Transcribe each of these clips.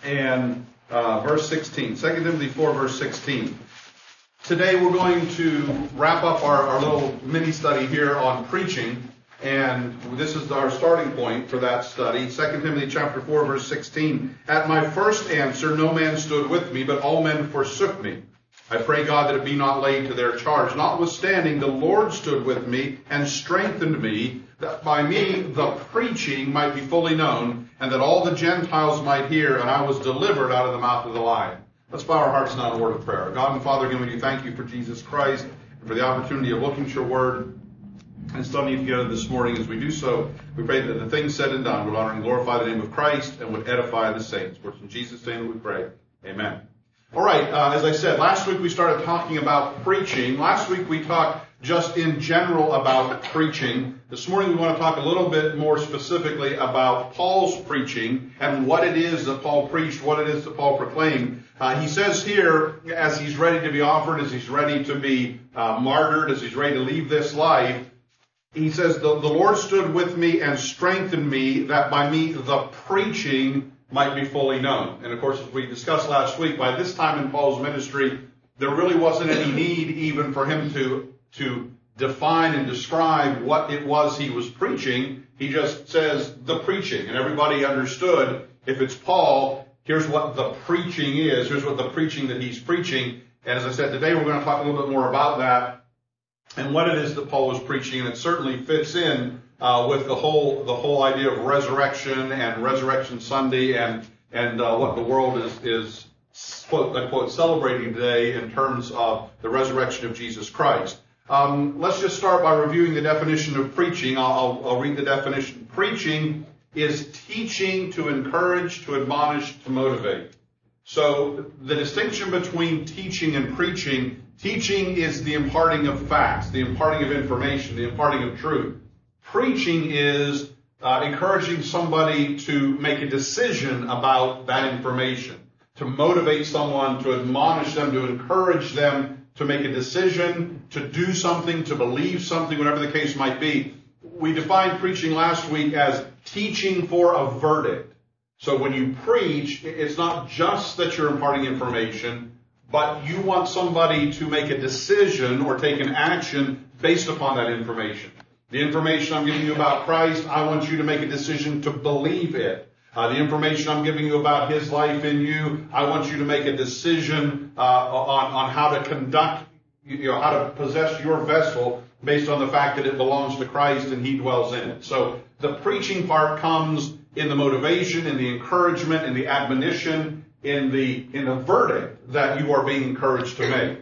and verse 16. 2 Timothy 4, verse 16. Today we're going to wrap up our little mini-study here on preaching, and this is our starting point for that study. 2 Timothy chapter 4, verse 16. At my first answer no man stood with me, but all men forsook me. I pray God that it be not laid to their charge. Notwithstanding, the Lord stood with me and strengthened me, that by me the preaching might be fully known, and that all the Gentiles might hear, and I was delivered out of the mouth of the lion. Let's bow our hearts now in a word of prayer. God and Father, again, we do thank you for Jesus Christ, and for the opportunity of looking at your word and studying it together this morning. As we do so, we pray that the things said and done would honor and glorify the name of Christ and would edify the saints. For it's in Jesus' name we pray. Amen. All right, as I said, last week we started talking about preaching. Last week we talked just in general about preaching. This morning we want to talk a little bit more specifically about Paul's preaching and what it is that Paul preached, what it is that Paul proclaimed. He says here, as he's ready to be offered, as he's ready to be martyred, as he's ready to leave this life, he says, the Lord stood with me and strengthened me, that by me the preaching might be fully known. And of course, as we discussed last week, by this time in Paul's ministry, there really wasn't any need even for him to define and describe what it was he was preaching. He just says the preaching, and everybody understood, if it's Paul, here's what the preaching is, here's what the preaching that he's preaching. And as I said, today we're going to talk a little bit more about that and what it is that Paul was preaching, and it certainly fits in with the whole idea of resurrection and Resurrection Sunday and what the world is quote unquote celebrating today in terms of the resurrection of Jesus Christ. Let's just start by reviewing the definition of preaching. I'll read the definition. Preaching is teaching to encourage, to admonish, to motivate. So the distinction between teaching and preaching, teaching is the imparting of facts, the imparting of information, the imparting of truth. Preaching is encouraging somebody to make a decision about that information, to motivate someone, to admonish them, to encourage them to make a decision, to do something, to believe something, whatever the case might be. We defined preaching last week as teaching for a verdict. So when you preach, it's not just that you're imparting information, but you want somebody to make a decision or take an action based upon that information. The information I'm giving you about Christ, I want you to make a decision to believe it. The information I'm giving you about His life in you, I want you to make a decision on how to conduct, how to possess your vessel based on the fact that it belongs to Christ and He dwells in it. So the preaching part comes in the motivation, in the encouragement, in the admonition, in the verdict that you are being encouraged to make.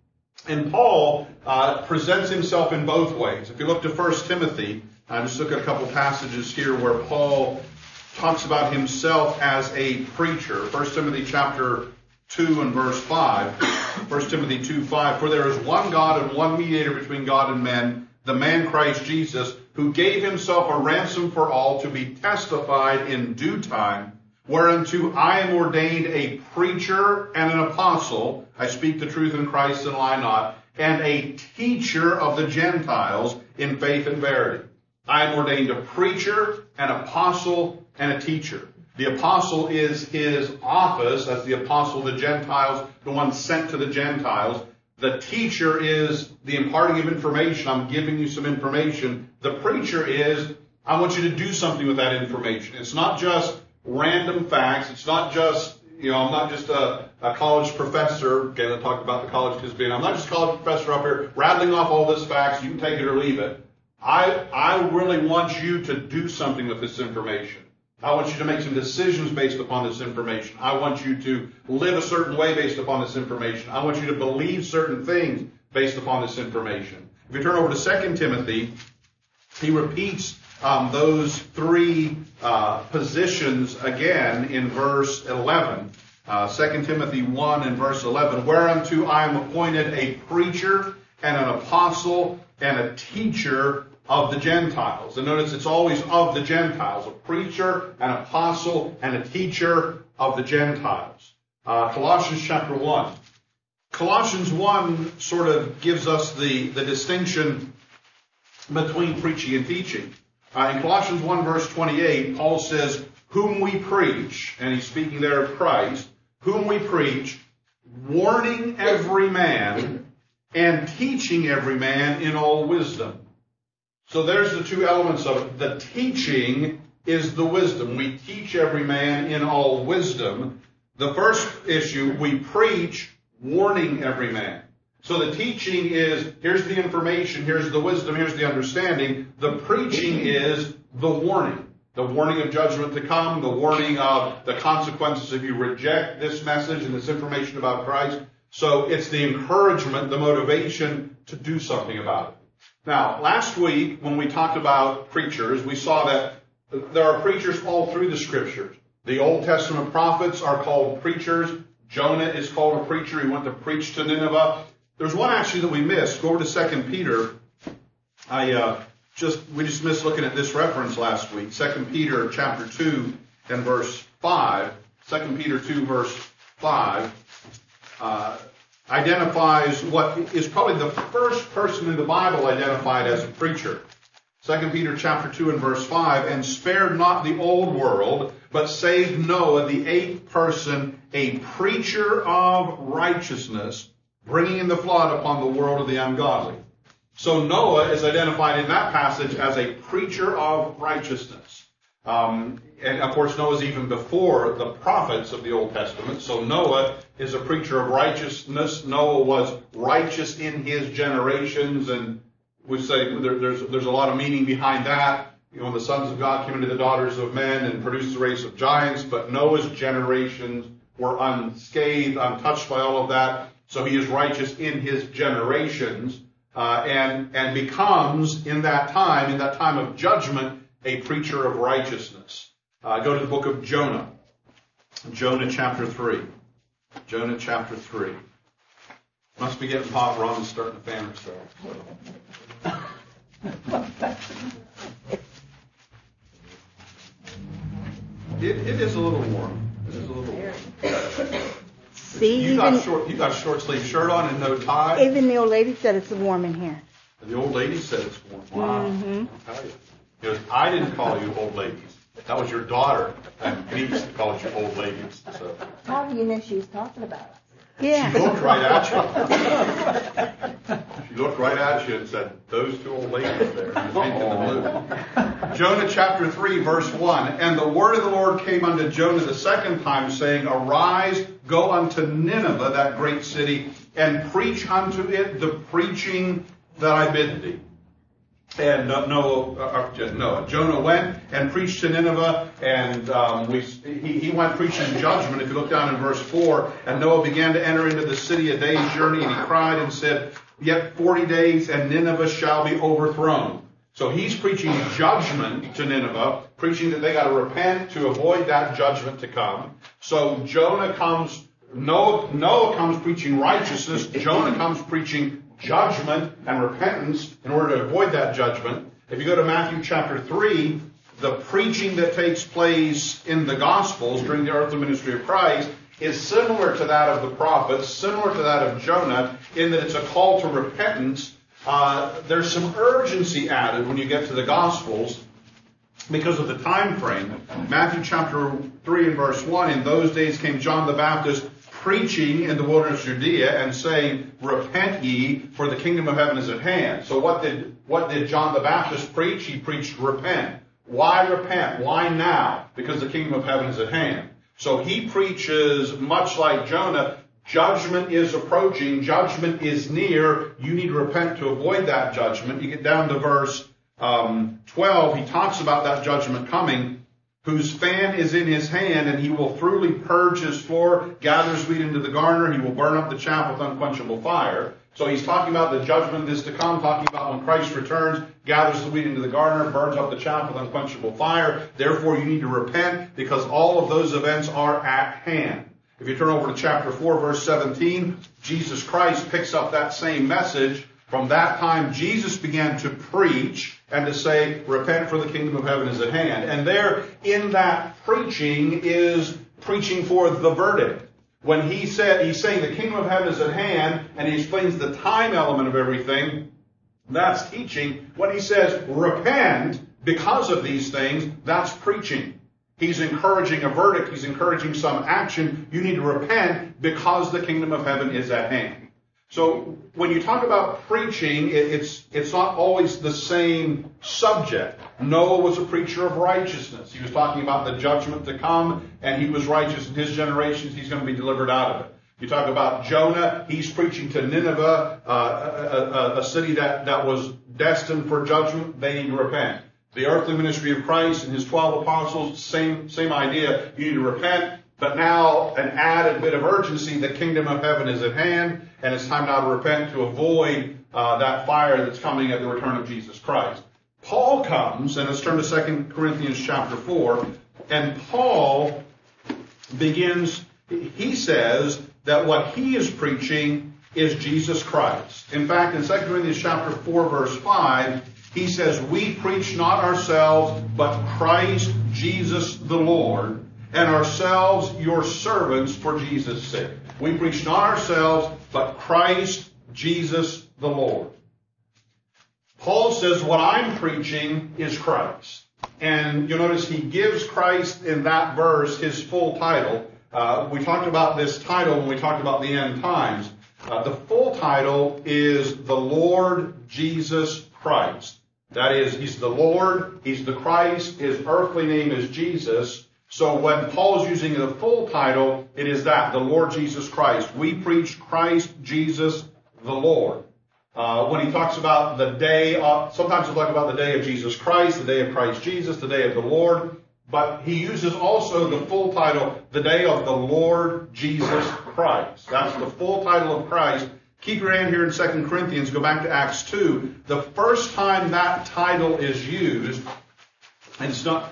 And Paul presents himself in both ways. If you look to 1 Timothy, I just look at a couple passages here where Paul talks about himself as a preacher. 1 Timothy chapter 2 and verse 5. 1 Timothy 2:5. For there is one God and one mediator between God and men, the man Christ Jesus, who gave himself a ransom for all, to be testified in due time, whereunto I am ordained a preacher and an apostle. I speak the truth in Christ and lie not, and a teacher of the Gentiles in faith and verity. I am ordained a preacher, an apostle, and a teacher. The apostle is his office as the apostle of the Gentiles, the one sent to the Gentiles. The teacher is the imparting of information. I'm giving you some information. The preacher is, I want you to do something with that information. It's not just random facts. It's not just, I'm not just a college professor. Again, I talked about the college kids being, I'm not just a college professor up here rattling off all this facts. You can take it or leave it. I really want you to do something with this information. I want you to make some decisions based upon this information. I want you to live a certain way based upon this information. I want you to believe certain things based upon this information. If you turn over to 2 Timothy, he repeats those three positions again in verse 11. 2 Timothy 1 and verse 11. Whereunto I am appointed a preacher and an apostle and a teacher of the Gentiles. And notice it's always of the Gentiles. A preacher, an apostle, and a teacher of the Gentiles. Colossians chapter 1. Colossians 1 sort of gives us the distinction between preaching and teaching. In Colossians 1 verse 28, Paul says, whom we preach, and he's speaking there of Christ, whom we preach, warning every man and teaching every man in all wisdom. So there's the two elements of it. The teaching is the wisdom. We teach every man in all wisdom. The first issue, we preach, warning every man. So the teaching is, here's the information, here's the wisdom, here's the understanding. The preaching is the warning. The warning of judgment to come, the warning of the consequences if you reject this message and this information about Christ. So it's the encouragement, the motivation to do something about it. Now, last week when we talked about preachers, we saw that there are preachers all through the Scriptures. The Old Testament prophets are called preachers. Jonah is called a preacher. He went to preach to Nineveh. There's one actually that we missed. Go over to 2 Peter. We just missed looking at this reference last week. 2 Peter chapter 2 and verse 5. 2 Peter 2 verse 5 identifies what is probably the first person in the Bible identified as a preacher. 2 Peter chapter 2 and verse 5, and spared not the old world, but saved Noah, the eighth person, a preacher of righteousness, bringing in the flood upon the world of the ungodly. So Noah is identified in that passage as a preacher of righteousness. And of course Noah's even before the prophets of the Old Testament. So Noah is a preacher of righteousness. Noah was righteous in his generations, and we say there's a lot of meaning behind that. You know, the sons of God came into the daughters of men and produced a race of giants, but Noah's generations were unscathed, untouched by all of that. So he is righteous in his generations, and becomes in that time of judgment, a preacher of righteousness. Go to the book of Jonah. Jonah chapter 3. Jonah chapter 3. Must be getting hot. Ron is starting to fan himself. It is a little warm. It is a little warm. See, you got a short sleeve shirt on and no tie. Even the old lady said it's warm in here. The old lady said it's warm. Wow. Mm-hmm. I'll tell you. Because I didn't call you old ladies. That was your daughter and niece that called you old ladies. So. How do you know she was talking about us? Yeah. She looked right at you. She looked right at you and said, those two old ladies there. Jonah chapter 3 verse 1. And the word of the Lord came unto Jonah the second time, saying, Arise, go unto Nineveh, that great city, and preach unto it the preaching that I bid thee. And Jonah went and preached to Nineveh, and he went preaching judgment. If you look down in verse 4, and Noah began to enter into the city a day's journey, and he cried and said, Yet 40 days, and Nineveh shall be overthrown. So he's preaching judgment to Nineveh, preaching that they got to repent to avoid that judgment to come. So Noah comes preaching righteousness. Jonah comes preaching judgment and repentance in order to avoid that judgment. If you go to Matthew chapter 3, the preaching that takes place in the Gospels during the earthly ministry of Christ is similar to that of the prophets, similar to that of Jonah, in that it's a call to repentance. There's some urgency added when you get to the Gospels because of the time frame. Matthew chapter 3 and verse 1, in those days came John the Baptist preaching in the wilderness of Judea and saying, Repent ye, for the kingdom of heaven is at hand. So what did John the Baptist preach? He preached repent. Why repent? Why now? Because the kingdom of heaven is at hand. So he preaches much like Jonah, judgment is approaching, judgment is near, you need to repent to avoid that judgment. You get down to verse 12, he talks about that judgment coming, whose fan is in his hand, and he will thoroughly purge his floor, gathers wheat into the garner, he will burn up the chaff with unquenchable fire. So he's talking about the judgment that is to come, talking about when Christ returns, gathers the wheat into the garner, burns up the chaff with unquenchable fire. Therefore you need to repent, because all of those events are at hand. If you turn over to chapter 4, verse 17, Jesus Christ picks up that same message. From that time, Jesus began to preach and to say, repent, for the kingdom of heaven is at hand. And there, in that preaching, is preaching for the verdict. When he's saying the kingdom of heaven is at hand, and he explains the time element of everything, that's teaching. When he says, repent because of these things, that's preaching. He's encouraging a verdict. He's encouraging some action. You need to repent because the kingdom of heaven is at hand. So when you talk about preaching, it's not always the same subject. Noah was a preacher of righteousness. He was talking about the judgment to come, and he was righteous in his generations. He's going to be delivered out of it. You talk about Jonah, he's preaching to Nineveh, a city that was destined for judgment. They need to repent. The earthly ministry of Christ and his 12 apostles, same idea. You need to repent. But now an added bit of urgency, the kingdom of heaven is at hand, and it's time now to repent to avoid that fire that's coming at the return of Jesus Christ. Paul comes, and let's turn to 2 Corinthians chapter 4, and Paul begins, he says that what he is preaching is Jesus Christ. In fact, in 2 Corinthians chapter 4, verse 5, he says, we preach not ourselves, but Christ Jesus the Lord, and ourselves your servants for Jesus' sake. We preach not ourselves, but Christ Jesus the Lord. Paul says what I'm preaching is Christ. And you'll notice he gives Christ in that verse his full title. We talked about this title when we talked about the end times. The full title is the Lord Jesus Christ. That is, he's the Lord, he's the Christ, his earthly name is Jesus. So when Paul is using the full title, it is that, the Lord Jesus Christ. We preach Christ Jesus the Lord. When he talks about the day, sometimes he'll talk about the day of Jesus Christ, the day of Christ Jesus, the day of the Lord. But he uses also the full title, the day of the Lord Jesus Christ. That's the full title of Christ. Keep your hand here in 2 Corinthians, go back to Acts 2. The first time that title is used, and it's not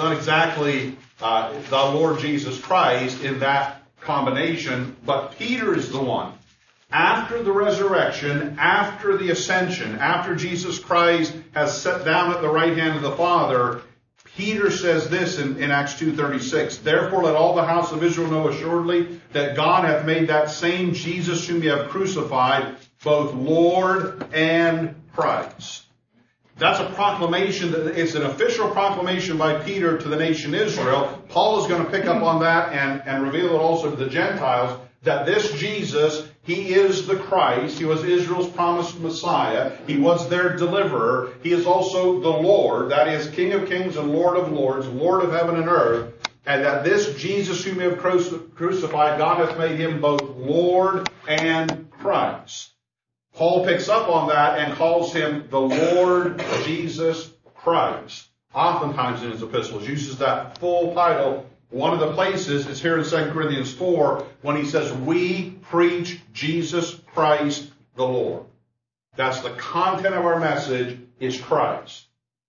exactly the Lord Jesus Christ in that combination, but Peter is the one. After the resurrection, after the ascension, after Jesus Christ has sat down at the right hand of the Father, Peter says this in Acts 2:36, therefore let all the house of Israel know assuredly that God hath made that same Jesus whom ye have crucified both Lord and Christ. That's a proclamation. It's an official proclamation by Peter to the nation Israel. Paul is going to pick up on that and reveal it also to the Gentiles, that this Jesus, he is the Christ. He was Israel's promised Messiah. He was their deliverer. He is also the Lord, that is King of kings and Lord of lords, Lord of heaven and earth. And that this Jesus whom you have crucified, God hath made him both Lord and Christ. Paul picks up on that and calls him the Lord Jesus Christ. Oftentimes in his epistles uses that full title. One of the places is here in 2 Corinthians 4 when he says, we preach Jesus Christ the Lord. That's the content of our message is Christ.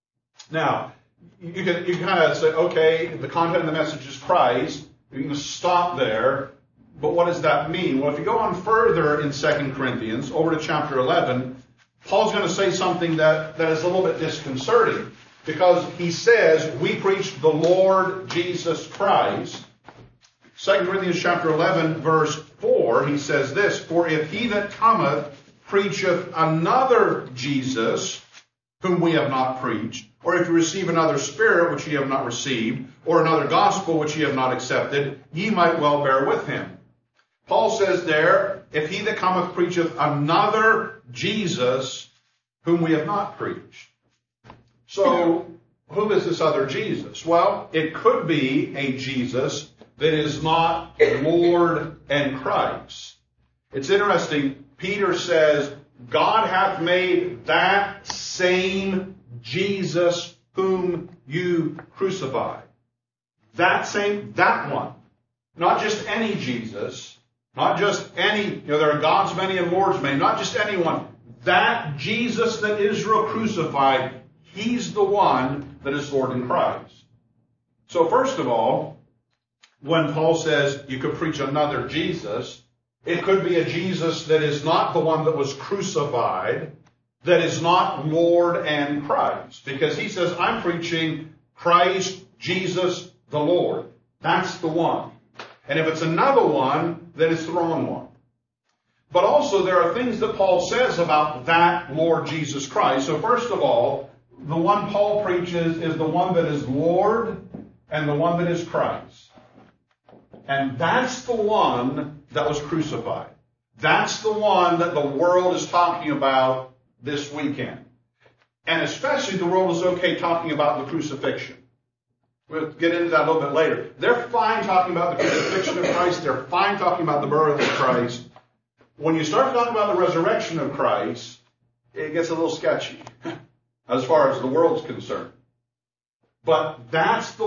Now, you kind of say, okay, the content of the message is Christ. You can stop there. But what does that mean? Well, if you go on further in 2 Corinthians, over to chapter 11, Paul's going to say something that is a little bit disconcerting. Because he says, we preach the Lord Jesus Christ. 2 Corinthians chapter 11, verse 4, he says this, for if he that cometh preacheth another Jesus, whom we have not preached, or if you receive another spirit which ye have not received, or another gospel which ye have not accepted, ye might well bear with him. Paul says there, if he that cometh preacheth another Jesus, whom we have not preached. So, who is this other Jesus? Well, it could be a Jesus that is not Lord and Christ. It's interesting. Peter says, God hath made that same Jesus whom you crucified. That one. Not just any Jesus. Not just any, there are gods many and lords many. Not just anyone. That Jesus that Israel crucified, he's the one that is Lord in Christ. So first of all, when Paul says you could preach another Jesus, it could be a Jesus that is not the one that was crucified, that is not Lord and Christ. Because he says, I'm preaching Christ Jesus the Lord. That's the one. And if it's another one, then it's the wrong one. But also there are things that Paul says about that Lord Jesus Christ. So first of all, the one Paul preaches is the one that is Lord and the one that is Christ. And that's the one that was crucified. That's the one that the world is talking about this weekend. And especially the world is okay talking about the crucifixion. We'll get into that a little bit later. They're fine talking about the crucifixion of Christ. They're fine talking about the burial of Christ. When you start talking about the resurrection of Christ, it gets a little sketchy as far as the world's concerned. But that's the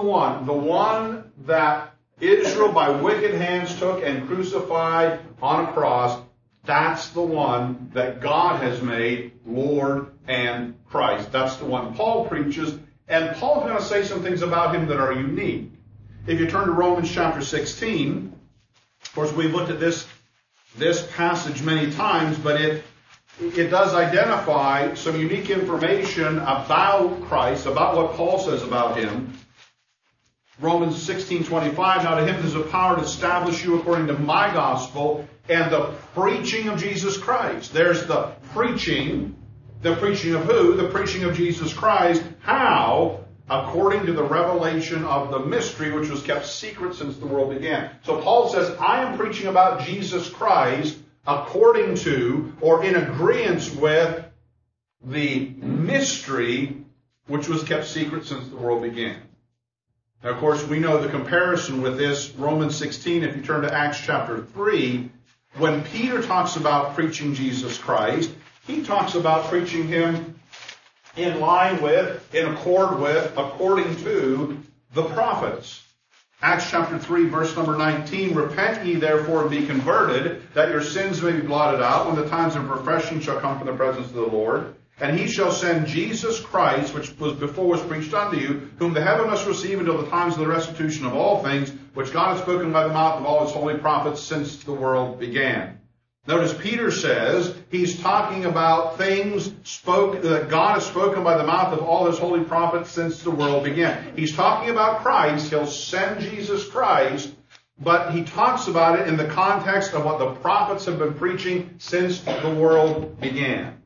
one that Israel by wicked hands took and crucified on a cross. That's the one that God has made Lord and Christ. That's the one Paul preaches. And Paul's going to say some things about him that are unique. If you turn to Romans chapter 16, of course, we've looked at this passage many times, but it does identify some unique information about Christ, about what Paul says about him. Romans 16:25, now to him there's a power to establish you according to my gospel and the preaching of Jesus Christ. There's the preaching. The preaching of who? The preaching of Jesus Christ. How? According to the revelation of the mystery which was kept secret since the world began. So Paul says, I am preaching about Jesus Christ according to or in agreement with the mystery which was kept secret since the world began. Now, of course, we know the comparison with this, Romans 16, if you turn to Acts chapter 3, when Peter talks about preaching Jesus Christ, he talks about preaching him in line with, in accord with, according to the prophets. Acts chapter 3, verse number 19, repent ye therefore and be converted, that your sins may be blotted out, when the times of refreshing shall come from the presence of the Lord. And he shall send Jesus Christ, which was before was preached unto you, whom the heaven must receive until the times of the restitution of all things, which God has spoken by the mouth of all his holy prophets since the world began. Notice Peter says he's talking about things that God has spoken by the mouth of all his holy prophets since the world began. He's talking about Christ. He'll send Jesus Christ, but he talks about it in the context of what the prophets have been preaching since the world began.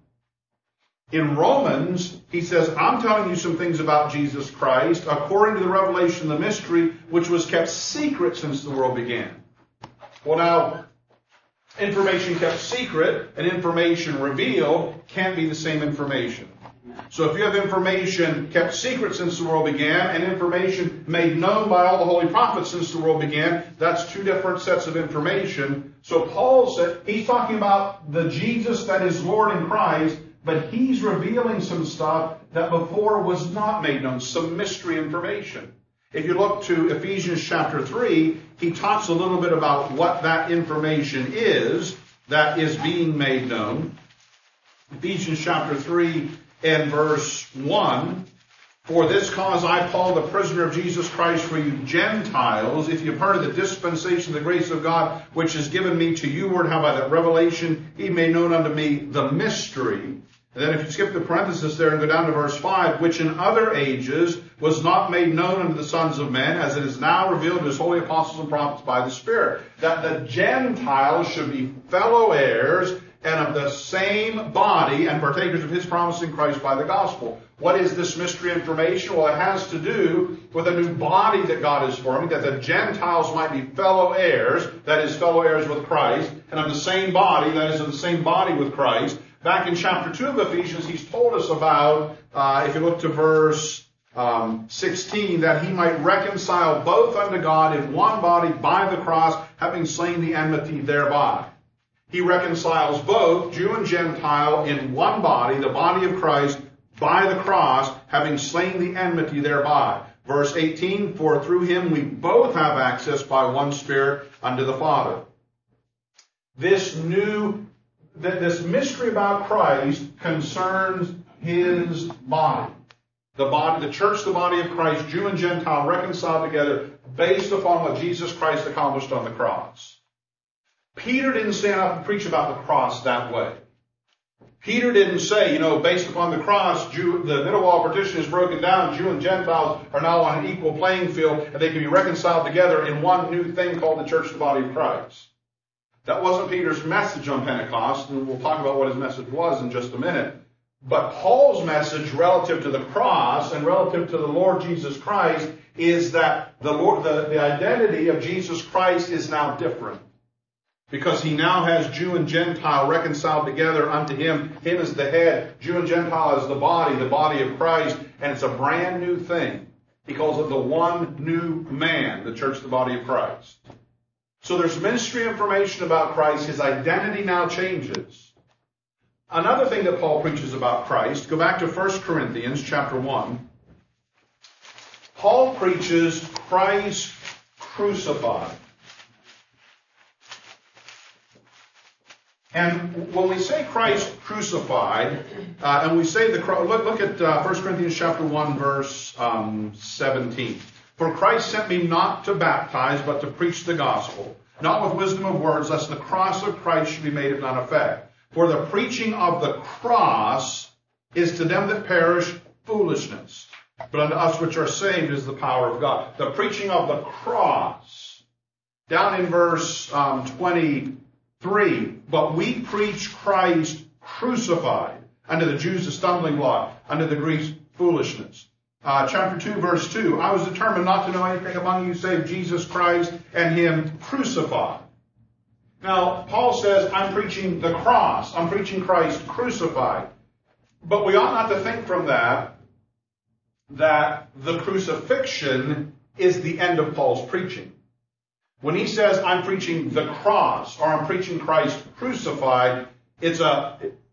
In Romans, he says, I'm telling you some things about Jesus Christ according to the revelation of the mystery which was kept secret since the world began. Well, now, information kept secret and information revealed can't be the same information. So if you have information kept secret since the world began and information made known by all the holy prophets since the world began, that's two different sets of information. So Paul said he's talking about the Jesus that is Lord in Christ, but he's revealing some stuff that before was not made known, some mystery information. If you look to Ephesians chapter 3, he talks a little bit about what that information is that is being made known. Ephesians chapter 3 and verse 1, for this cause I, Paul, the prisoner of Jesus Christ for you Gentiles, if you've heard of the dispensation of the grace of God, which is given me to you, word, how by that revelation he made known unto me the mystery. And then if you skip the parenthesis there and go down to verse 5, which in other ages was not made known unto the sons of men, as it is now revealed to his holy apostles and prophets by the Spirit, that the Gentiles should be fellow heirs and of the same body and partakers of his promise in Christ by the gospel. What is this mystery information? Well, it has to do with a new body that God is forming, that the Gentiles might be fellow heirs, that is, fellow heirs with Christ, and of the same body, that is, of the same body with Christ. Back in chapter 2 of Ephesians, he's told us about, if you look to verse 16, that he might reconcile both unto God in one body by the cross, having slain the enmity thereby. He reconciles both Jew and Gentile in one body, the body of Christ, by the cross, having slain the enmity thereby. Verse 18, for through him we both have access by one Spirit unto the Father. This mystery about Christ concerns his body. The church, the body of Christ, Jew and Gentile reconciled together based upon what Jesus Christ accomplished on the cross. Peter didn't stand up and preach about the cross that way. Peter didn't say, based upon the cross, the middle wall of partition is broken down, Jew and Gentiles are now on an equal playing field, and they can be reconciled together in one new thing called the church, the body of Christ. That wasn't Peter's message on Pentecost, and we'll talk about what his message was in just a minute. But Paul's message relative to the cross and relative to the Lord Jesus Christ is that the identity of Jesus Christ is now different. Because he now has Jew and Gentile reconciled together unto him. Him as the head, Jew and Gentile as the body of Christ. And it's a brand new thing. He calls it the one new man, the church, the body of Christ. So there's ministry information about Christ. His identity now changes. Another thing that Paul preaches about Christ, go back to 1 Corinthians chapter 1. Paul preaches Christ crucified. And when we say Christ crucified, and we say look at 1 Corinthians chapter 1, verse 17. For Christ sent me not to baptize, but to preach the gospel, not with wisdom of words, lest the cross of Christ should be made of none effect. For the preaching of the cross is to them that perish foolishness, but unto us which are saved is the power of God. The preaching of the cross. Down in verse 23, but we preach Christ crucified, unto the Jews a stumbling block, unto the Greeks foolishness. Chapter 2, verse 2, I was determined not to know anything among you save Jesus Christ and him crucified. Now, Paul says, I'm preaching the cross. I'm preaching Christ crucified. But we ought not to think from that the crucifixion is the end of Paul's preaching. When he says, I'm preaching the cross, or I'm preaching Christ crucified, it's a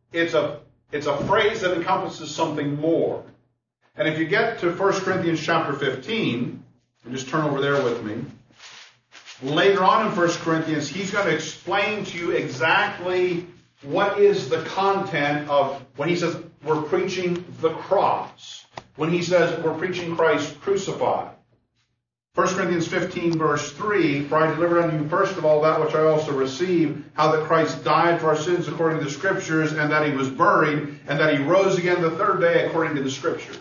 phrase that encompasses something more. And if you get to 1 Corinthians chapter 15, and just turn over there with me, later on in 1 Corinthians, he's going to explain to you exactly what is the content of when he says we're preaching the cross. When he says we're preaching Christ crucified. 1 Corinthians 15, verse 3, for I delivered unto you first of all that which I also received, how that Christ died for our sins according to the Scriptures, and that he was buried, and that he rose again the third day according to the Scriptures.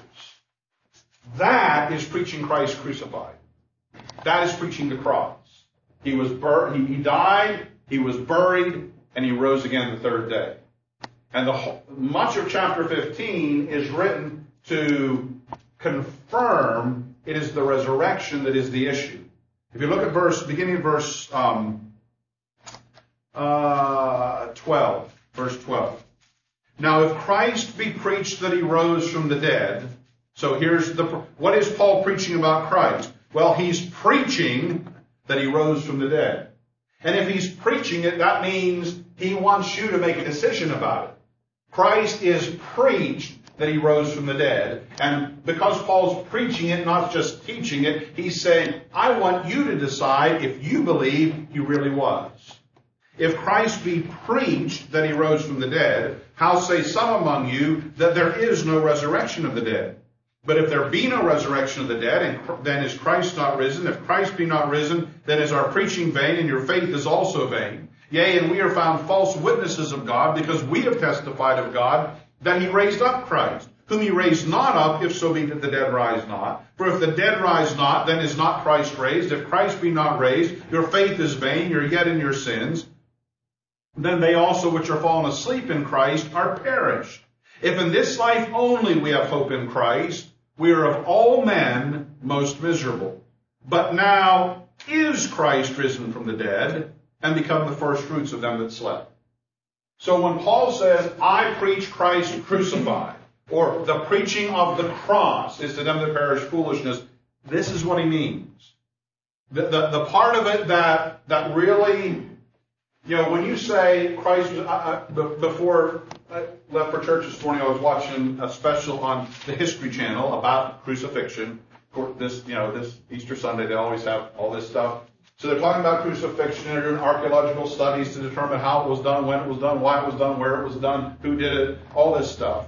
That is preaching Christ crucified. That is preaching the cross. He died, he was buried, and he rose again the third day. And much of chapter 15 is written to confirm it is the resurrection that is the issue. If you look at beginning of verse 12, verse 12. Now if Christ be preached that he rose from the dead, so what is Paul preaching about Christ? Well, he's preaching that he rose from the dead. And if he's preaching it, that means he wants you to make a decision about it. Christ is preached that he rose from the dead. And because Paul's preaching it, not just teaching it, he's saying, I want you to decide if you believe he really was. If Christ be preached that he rose from the dead, how say some among you that there is no resurrection of the dead? But if there be no resurrection of the dead, then is Christ not risen? If Christ be not risen, then is our preaching vain, and your faith is also vain. Yea, and we are found false witnesses of God, because we have testified of God that he raised up Christ, whom he raised not up, if so be that the dead rise not. For if the dead rise not, then is not Christ raised. If Christ be not raised, your faith is vain, you're yet in your sins. Then they also which are fallen asleep in Christ are perished. If in this life only we have hope in Christ, we are of all men most miserable. But now is Christ risen from the dead, and become the first fruits of them that slept. So when Paul says, I preach Christ crucified, or the preaching of the cross is to them that perish foolishness, this is what he means. The part of it that really, when you say Christ, before I left for church this morning, I was watching a special on the History Channel about crucifixion. This Easter Sunday, they always have all this stuff. So they're talking about crucifixion, and they're doing archaeological studies to determine how it was done, when it was done, why it was done, where it was done, who did it, all this stuff.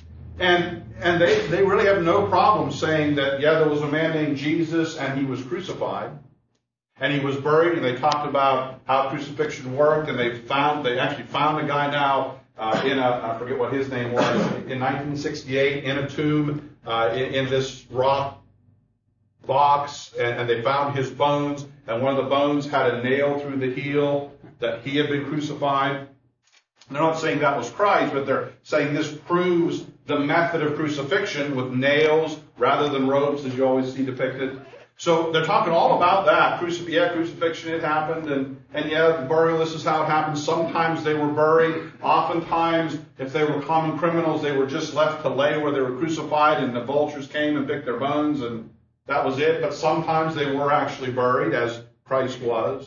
And they really have no problem saying that, there was a man named Jesus and he was crucified. And he was buried, and they talked about how crucifixion worked, and they actually found a guy now I forget what his name was, in 1968 in a tomb in this rock box, and they found his bones, and one of the bones had a nail through the heel that he had been crucified. They're not saying that was Christ, but they're saying this proves the method of crucifixion with nails rather than ropes, as you always see depicted. So they're talking all about that. Crucifixion, it happened, and yeah, the burial, this is how it happened. Sometimes they were buried. Oftentimes, if they were common criminals, they were just left to lay where they were crucified, and the vultures came and picked their bones, and that was it. But sometimes they were actually buried, as Christ was.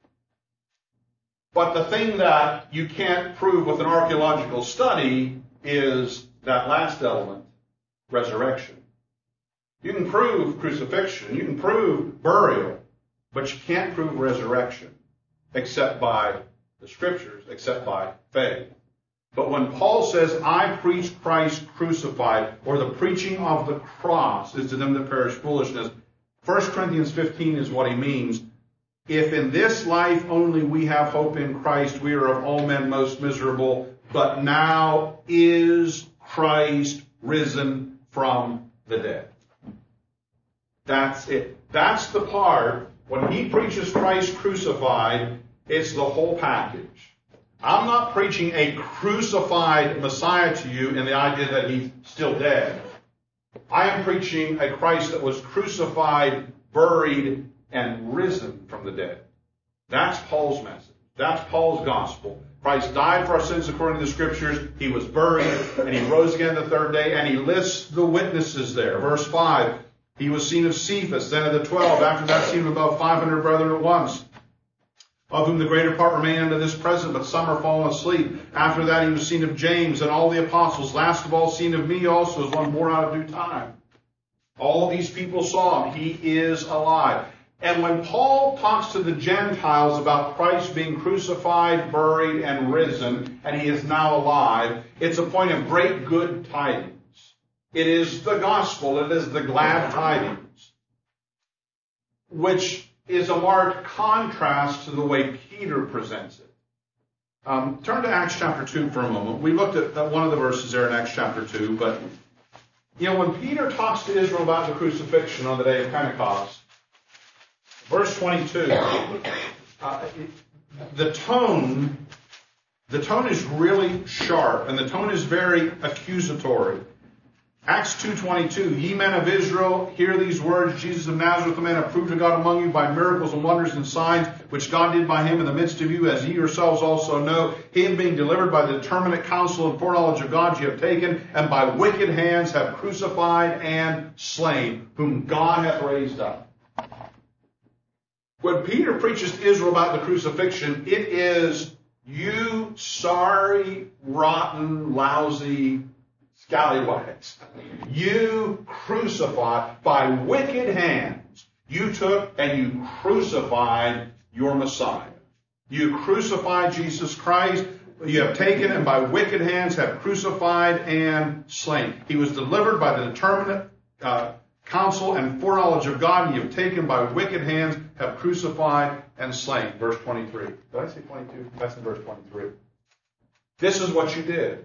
But the thing that you can't prove with an archaeological study is that last element, resurrection. You can prove crucifixion, you can prove burial, but you can't prove resurrection except by the Scriptures, except by faith. But when Paul says, I preach Christ crucified, or the preaching of the cross is to them that perish foolishness, 1 Corinthians 15 is what he means. If in this life only we have hope in Christ, we are of all men most miserable, but now is Christ risen from the dead. That's it. That's the part. When he preaches Christ crucified, it's the whole package. I'm not preaching a crucified Messiah to you in the idea that he's still dead. I am preaching a Christ that was crucified, buried, and risen from the dead. That's Paul's message. That's Paul's gospel. Christ died for our sins according to the Scriptures. He was buried, and he rose again the third day, and he lists the witnesses there. Verse 5, he was seen of Cephas, then of the 12. After that, seen of about 500 brethren at once, of whom the greater part remain unto this present, but some are fallen asleep. After that, he was seen of James and all the apostles. Last of all, seen of me also, as one born out of due time. All these people saw him. He is alive. And when Paul talks to the Gentiles about Christ being crucified, buried, and risen, and he is now alive, it's a point of great good tidings. It is the gospel. It is the glad tidings, which is a marked contrast to the way Peter presents it. Turn to Acts chapter 2 for a moment. We looked at one of the verses there in Acts chapter 2, but when Peter talks to Israel about the crucifixion on the day of Pentecost, verse 22, the tone is really sharp, and the tone is very accusatory. Acts 2:22, ye men of Israel, hear these words, Jesus of Nazareth, a man approved of God among you by miracles and wonders and signs, which God did by him in the midst of you, as ye yourselves also know, him being delivered by the determinate counsel and foreknowledge of God ye have taken, and by wicked hands have crucified and slain, whom God hath raised up. When Peter preaches to Israel about the crucifixion, it is, you sorry, rotten, lousy scallywags. You crucified by wicked hands. You took and you crucified your Messiah. You crucified Jesus Christ. You have taken and by wicked hands have crucified and slain. He was delivered by the determinate counsel and foreknowledge of God, and you have taken by wicked hands, have crucified and slain. Verse 23. Did I say 22? That's in verse 23. This is what you did.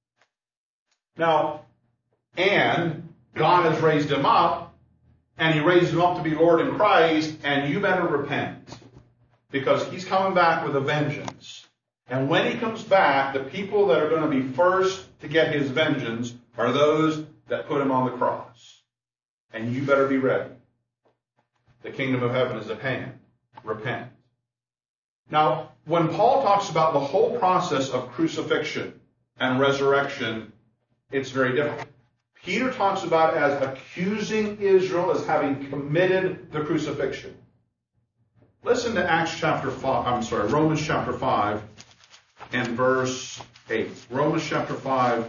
Now, and God has raised him up, and he raised him up to be Lord in Christ, and you better repent, because he's coming back with a vengeance. And when he comes back, the people that are going to be first to get his vengeance are those that put him on the cross. And you better be ready. The kingdom of heaven is at hand. Repent. Now, when Paul talks about the whole process of crucifixion and resurrection, it's very different. Peter talks about it as accusing Israel as having committed the crucifixion. Listen to Romans chapter 5 and verse 8. Romans chapter 5.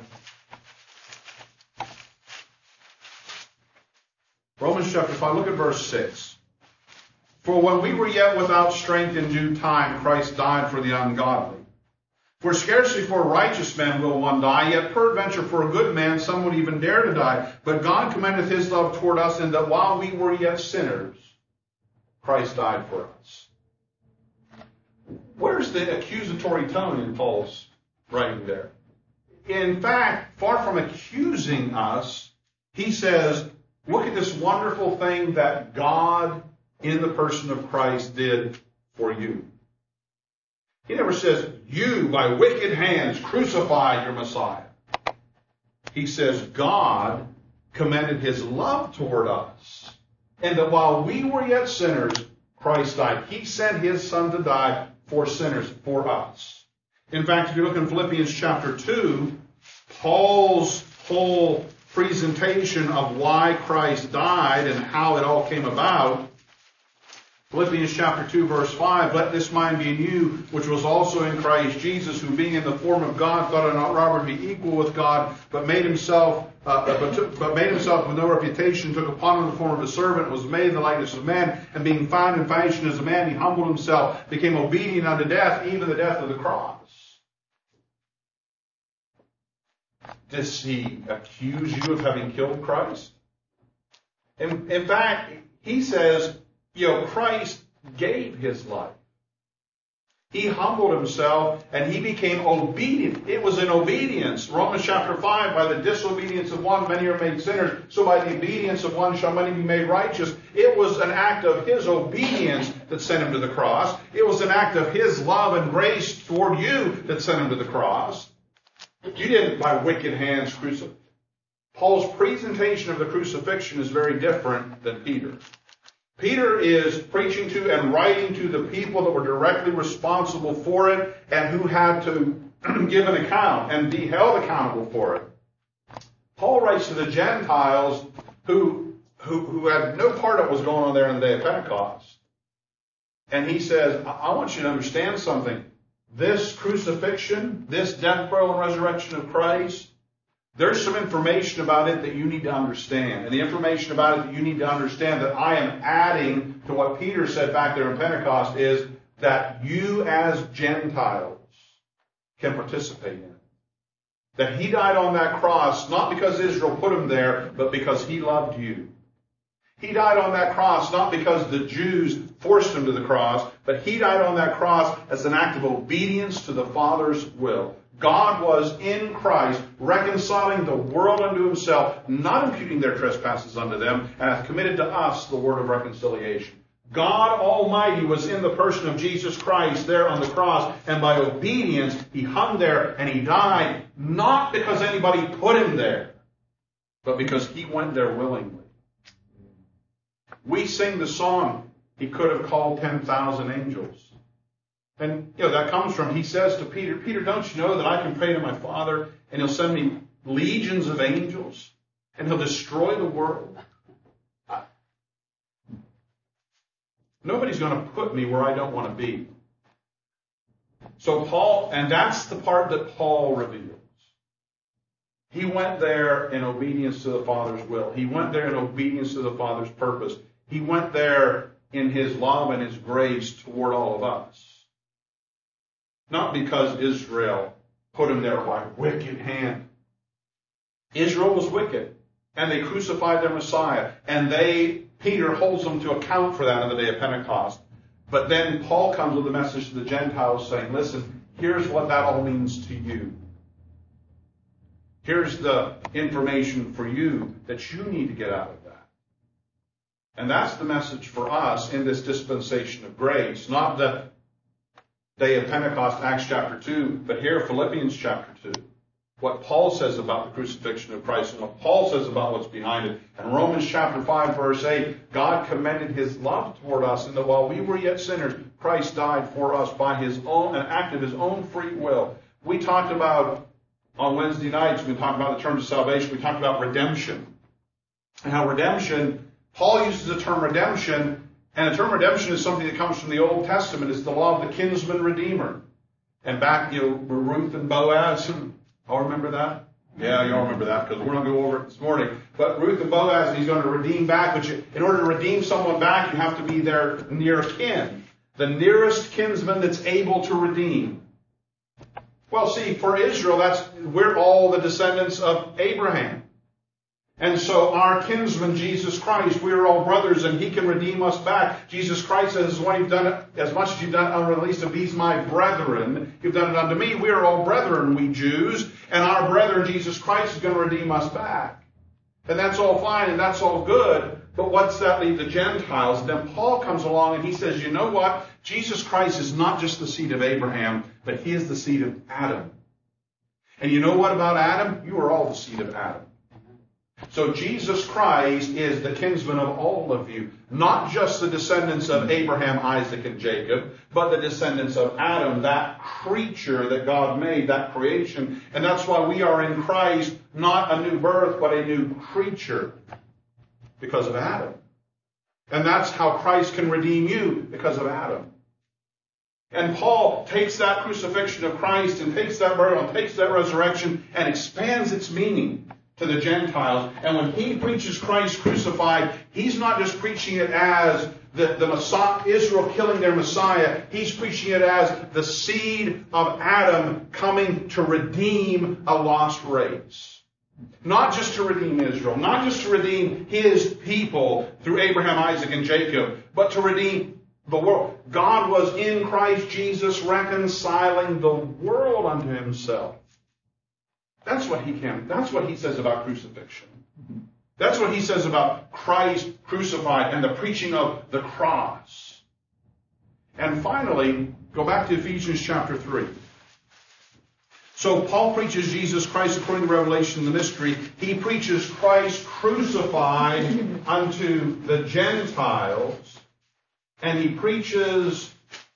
Romans chapter 5, look at verse 6. For when we were yet without strength in due time, Christ died for the ungodly. For scarcely for a righteous man will one die, yet peradventure for a good man some would even dare to die. But God commendeth his love toward us, in that while we were yet sinners, Christ died for us. Where's the accusatory tone in Paul's writing there? In fact, far from accusing us, he says, look at this wonderful thing that God, in the person of Christ, did for you. He never says, you by wicked hands crucified your Messiah. He says, God commended his love toward us, and that while we were yet sinners, Christ died. He sent his Son to die for sinners, for us. In fact, if you look in Philippians chapter 2, Paul's whole presentation of why Christ died and how it all came about, Philippians chapter 2, verse 5, let this mind be in you, which was also in Christ Jesus, who being in the form of God, thought it not robbery to be equal with God, but made himself with no reputation, took upon him the form of a servant, was made in the likeness of man, and being found in fashion as a man, he humbled himself, became obedient unto death, even the death of the cross. Does he accuse you of having killed Christ? In fact, he says, Christ gave his life. He humbled himself and he became obedient. It was in obedience. Romans chapter 5, by the disobedience of one, many are made sinners. So by the obedience of one shall many be made righteous. It was an act of his obedience that sent him to the cross. It was an act of his love and grace toward you that sent him to the cross. You didn't by wicked hands crucify. Paul's presentation of the crucifixion is very different than Peter. Peter is preaching to and writing to the people that were directly responsible for it and who had to give an account and be held accountable for it. Paul writes to the Gentiles who had no part of what was going on there in the day of Pentecost. And he says, I want you to understand something. This crucifixion, this death, burial, and resurrection of Christ, there's some information about it that you need to understand. And the information about it that you need to understand that I am adding to what Peter said back there in Pentecost is that you as Gentiles can participate in it. That he died on that cross, not because Israel put him there, but because he loved you. He died on that cross not because the Jews forced him to the cross, but he died on that cross as an act of obedience to the Father's will. God was in Christ, reconciling the world unto himself, not imputing their trespasses unto them, and hath committed to us the word of reconciliation. God Almighty was in the person of Jesus Christ there on the cross, and by obedience, he hung there and he died, not because anybody put him there, but because he went there willingly. We sing the song, he could have called 10,000 angels. And, that comes from, he says to Peter, Peter, don't you know that I can pray to my Father and he'll send me legions of angels and he'll destroy the world? Nobody's going to put me where I don't want to be. So Paul, and that's the part that Paul reveals. He went there in obedience to the Father's will. He went there in obedience to the Father's purpose. He went there in his love and his grace toward all of us. Not because Israel put him there by wicked hand. Israel was wicked, and they crucified their Messiah, and Peter holds them to account for that on the day of Pentecost. But then Paul comes with a message to the Gentiles saying, listen, here's what that all means to you. Here's the information for you that you need to get out of that. And that's the message for us in this dispensation of grace, not the day of Pentecost, Acts chapter 2, but here Philippians chapter 2. What Paul says about the crucifixion of Christ and what Paul says about what's behind it. And Romans chapter 5, verse 8, God commended his love toward us, and that while we were yet sinners, Christ died for us by his own, an act of his own free will. We talked about, on Wednesday nights, we talked about the terms of salvation, we talked about redemption. And how redemption, Paul uses the term redemption, and the term redemption is something that comes from the Old Testament. It's the law of the kinsman redeemer. And back, Ruth and Boaz, all remember that? Yeah, you all remember that because we're going to go over it this morning. But Ruth and Boaz, he's going to redeem back. But in order to redeem someone back, you have to be their near kin. The nearest kinsman that's able to redeem. Well, see, for Israel, we're all the descendants of Abraham. And so our kinsman, Jesus Christ, we are all brothers, and he can redeem us back. Jesus Christ says, when you've done it, as much as you've done it unto the least of these my brethren, you've done it unto me. We are all brethren, we Jews, and our brethren, Jesus Christ, is going to redeem us back. And that's all fine, and that's all good. But what's that leave? The Gentiles. And then Paul comes along and he says, you know what? Jesus Christ is not just the seed of Abraham, but he is the seed of Adam. And you know what about Adam? You are all the seed of Adam. So Jesus Christ is the kinsman of all of you. Not just the descendants of Abraham, Isaac, and Jacob, but the descendants of Adam, that creature that God made, that creation. And that's why we are in Christ, not a new birth, but a new creature. Because of Adam. And that's how Christ can redeem you, because of Adam. And Paul takes that crucifixion of Christ and takes that burial and takes that resurrection and expands its meaning to the Gentiles. And when he preaches Christ crucified, he's not just preaching it as the Messiah, Israel killing their Messiah. He's preaching it as the seed of Adam coming to redeem a lost race. Not just to redeem Israel, not just to redeem his people through Abraham, Isaac, and Jacob, but to redeem the world. God was in Christ Jesus reconciling the world unto himself. That's what he can. That's what he says about crucifixion. That's what he says about Christ crucified and the preaching of the cross. And finally, go back to Ephesians chapter 3. So Paul preaches Jesus Christ according to Revelation, the mystery. He preaches Christ crucified unto the Gentiles. And he preaches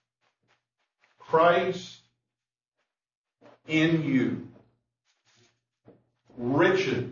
Christ in you. Riches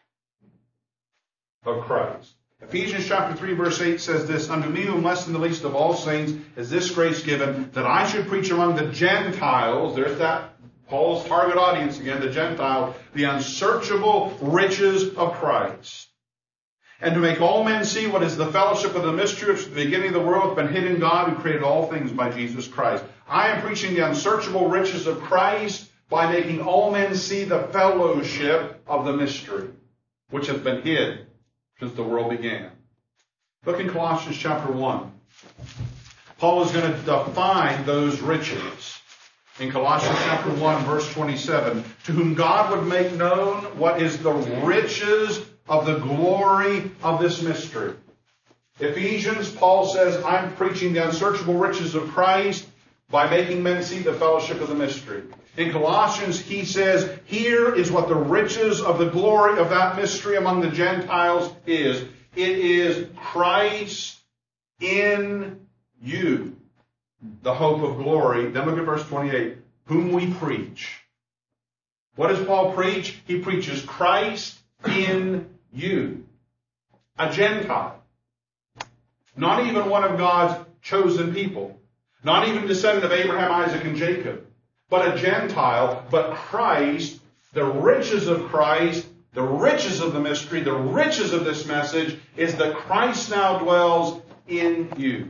of Christ. Ephesians chapter 3 verse 8 says this, unto me who am less than the least of all saints is this grace given, that I should preach among the Gentiles. There's that Paul's target audience again, the Gentiles, the unsearchable riches of Christ. And to make all men see what is the fellowship of the mystery which from the beginning of the world has been hid in God who created all things by Jesus Christ. I am preaching the unsearchable riches of Christ by making all men see the fellowship of the mystery which has been hid since the world began. Look in Colossians chapter 1. Paul is going to define those riches. In Colossians chapter 1, verse 27, to whom God would make known what is the riches of the glory of this mystery. Ephesians, Paul says, I'm preaching the unsearchable riches of Christ by making men see the fellowship of the mystery. In Colossians, he says, here is what the riches of the glory of that mystery among the Gentiles is. It is Christ in you, the hope of glory. Then look at verse 28. Whom we preach. What does Paul preach? He preaches Christ in you. A Gentile. Not even one of God's chosen people. Not even a descendant of Abraham, Isaac, and Jacob. But a Gentile. But Christ, the riches of Christ, the riches of the mystery, the riches of this message is that Christ now dwells in you.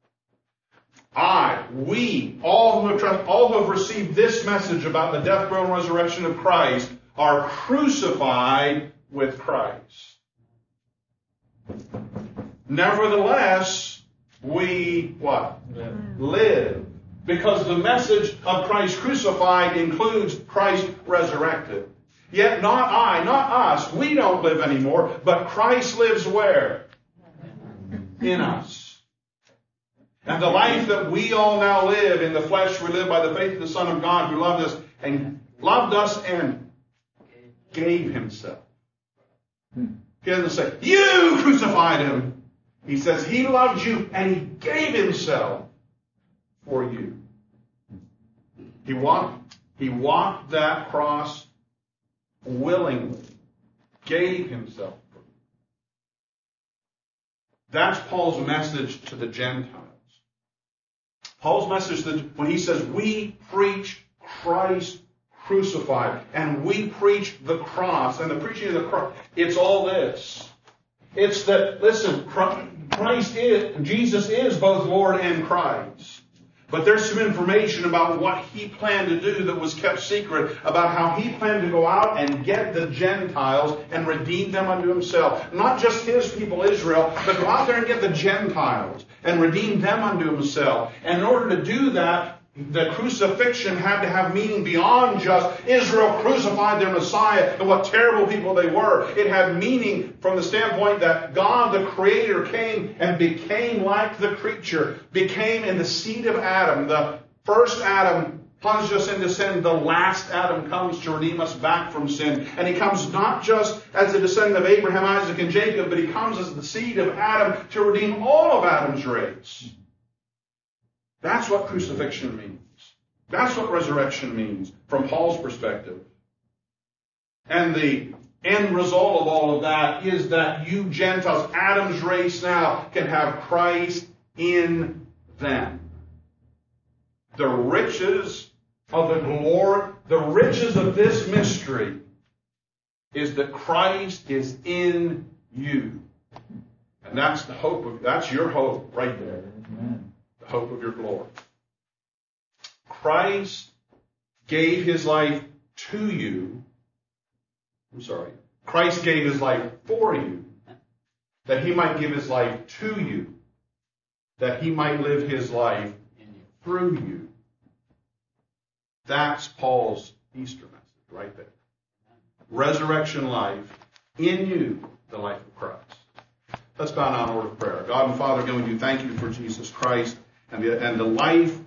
We, all who have received this message about the death, burial, and resurrection of Christ are crucified with Christ. Nevertheless, we, what? Live. Because the message of Christ crucified includes Christ resurrected. Yet not I, not us. We don't live anymore, but Christ lives where? In us. And the life that we all now live in the flesh, we live by the faith of the Son of God who loved us and gave himself. He doesn't say, you crucified him. He says he loved you and he gave himself for you. He walked that cross willingly, gave himself for you. That's Paul's message to the Gentiles. Paul's message that when he says we preach Christ crucified and we preach the cross and the preaching of the cross, it's all this. It's that, listen, Jesus is both Lord and Christ. But there's some information about what he planned to do that was kept secret, about how he planned to go out and get the Gentiles and redeem them unto himself. Not just his people Israel, but go out there and get the Gentiles and redeem them unto himself. And in order to do that, The crucifixion had to have meaning beyond just Israel crucified their Messiah and what terrible people they were. It had meaning from the standpoint that God, the Creator, came and became like the creature, became in the seed of Adam. The first Adam plunged us into sin. The last Adam comes to redeem us back from sin. And he comes not just as a descendant of Abraham, Isaac, and Jacob, but he comes as the seed of Adam to redeem all of Adam's race. That's what crucifixion means. That's what resurrection means from Paul's perspective. And the end result of all of that is that you Gentiles, Adam's race now, can have Christ in them. The riches of the glory, the riches of this mystery is that Christ is in you. And that's the hope that's your hope right there. Amen. The hope of your glory. Christ gave his life to you. Christ gave his life for you, that he might give his life to you, that he might live his life through you. That's Paul's Easter message right there. Resurrection life in you, the life of Christ. Let's bow down in order of prayer. God and Father, again, we do thank you for Jesus Christ and the life